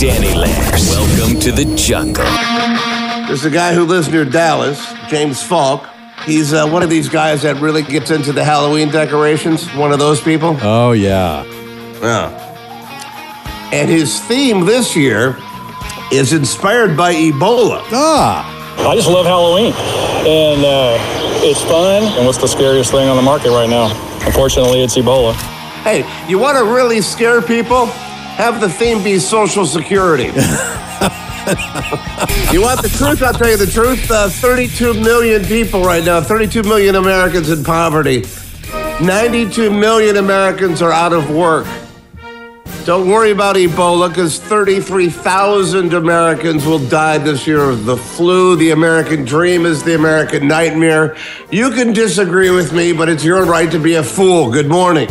Danny Lairs. Welcome to the jungle. There's a guy who lives near Dallas, James Falk. He's one of these guys that really gets into the Halloween decorations. One of those people. Oh, yeah. Yeah. And his theme this year is inspired by Ebola. I just love Halloween. And it's fun. And what's the scariest thing on the market right now? Unfortunately, it's Ebola. Hey, you want to really scare people? Have the theme be Social Security. You want the truth? I'll tell you the truth. 32 million people right now, 32 million Americans in poverty. 92 million Americans are out of work. Don't worry about Ebola, because 33,000 Americans will die this year of the flu. The American dream is the American nightmare. You can disagree with me, but it's your right to be a fool. Good morning.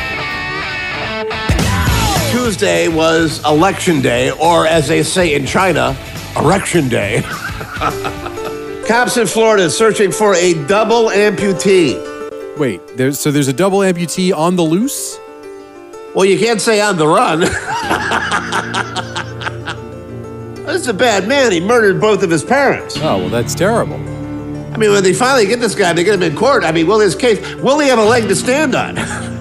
Tuesday was Election Day, or as they say in China, Erection Day. Cops in Florida searching for a double amputee. Wait, there's a double amputee on the loose? Well, you can't say on the run. This is a bad man. He murdered both of his parents. Oh, well, that's terrible. I mean, when they finally get this guy, they get him in court. I mean, will he have a leg to stand on?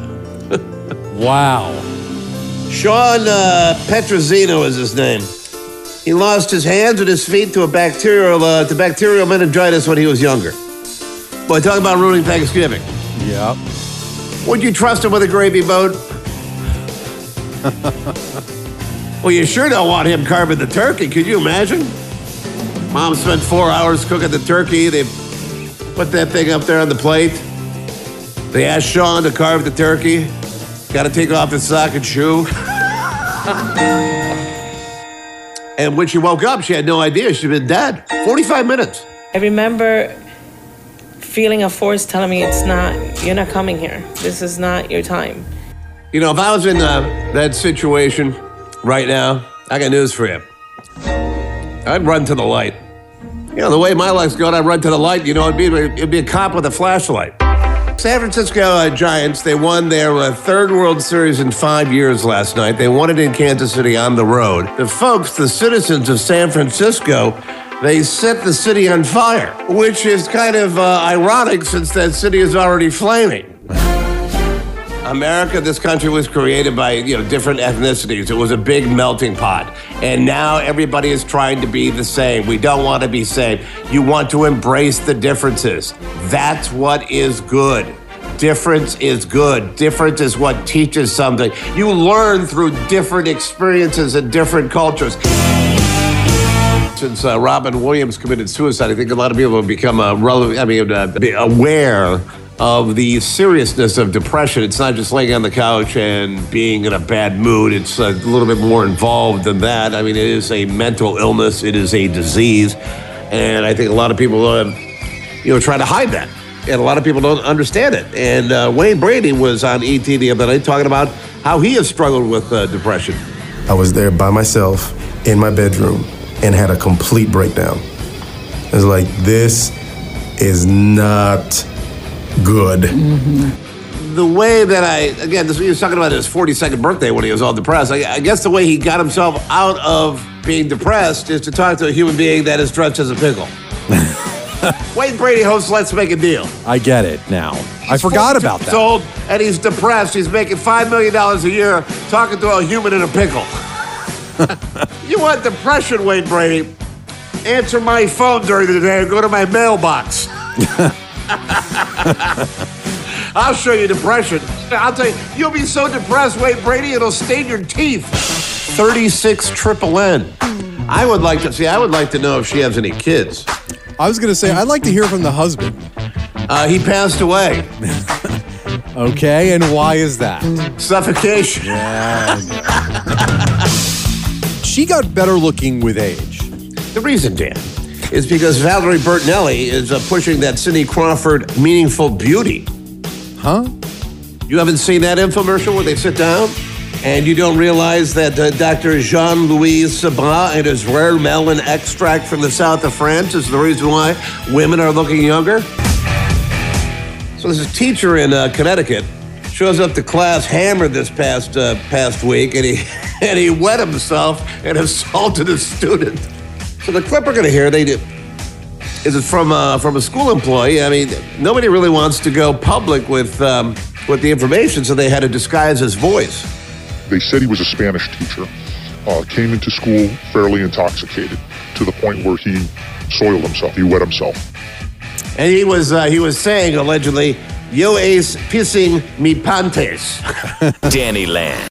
Wow. Sean Petrozzino is his name. He lost his hands and his feet to bacterial meningitis when he was younger. Boy, talk about ruining Thanksgiving. Yep. Would you trust him with a gravy boat? Well, you sure don't want him carving the turkey. Could you imagine? Mom spent 4 hours cooking the turkey. They put that thing up there on the plate. They asked Sean to carve the turkey. Got to take off his sock and shoe. And when she woke up, she had no idea she'd been dead. 45 minutes. I remember feeling a force telling me you're not coming here. This is not your time. You know, if I was in that situation right now, I got news for you. I'd run to the light. You know, the way my life's going, I'd run to the light. You know, it'd be a cop with a flashlight. San Francisco Giants, they won their third World Series in 5 years last night. They won it in Kansas City on the road. The citizens of San Francisco, they set the city on fire, which is kind of ironic since that city is already flaming. America, this country was created by, different ethnicities. It was a big melting pot. And now everybody is trying to be the same. We don't want to be same. You want to embrace the differences. That's what is good. Difference is good. Difference is what teaches something. You learn through different experiences and different cultures. Since Robin Williams committed suicide, I think a lot of people have become aware of the seriousness of depression. It's not just laying on the couch and being in a bad mood. It's a little bit more involved than that. I mean, it is a mental illness. It is a disease. And I think a lot of people, try to hide that. And a lot of people don't understand it. And Wayne Brady was on ET the other night talking about how he has struggled with depression. I was there by myself in my bedroom and had a complete breakdown. It was like, this is not good. Mm-hmm. The way that he was talking about his 42nd birthday when he was all depressed. I guess the way he got himself out of being depressed is to talk to a human being that is dressed as a pickle. Wayne Brady hosts Let's Make a Deal. I get it now. I forgot about that. Old, and he's depressed. He's making $5 million a year talking to a human in a pickle. You want depression, Wayne Brady? Answer my phone during the day or go to my mailbox. I'll show you depression. I'll tell you, you'll be so depressed, Wayne Brady, it'll stain your teeth. 36 triple N. I would like to know if she has any kids. I was going to say, I'd like to hear from the husband. He passed away. Okay, and why is that? Suffocation. Yeah. She got better looking with age. The reason, Dan, is because Valerie Bertinelli is pushing that Cindy Crawford meaningful beauty. Huh? You haven't seen that infomercial where they sit down and you don't realize that Dr. Jean-Louis Sabah and his rare melon extract from the south of France is the reason why women are looking younger? So there's a teacher in Connecticut. shows up to class hammered this past week, and he wet himself and assaulted a student. So the clip we're going to hear, is from a school employee. I mean, nobody really wants to go public with the information, so they had to disguise his voice. They said he was a Spanish teacher, came into school fairly intoxicated to the point where he soiled himself, he wet himself. And he was saying, allegedly, "Yo es pissing mi panties." Danny Land.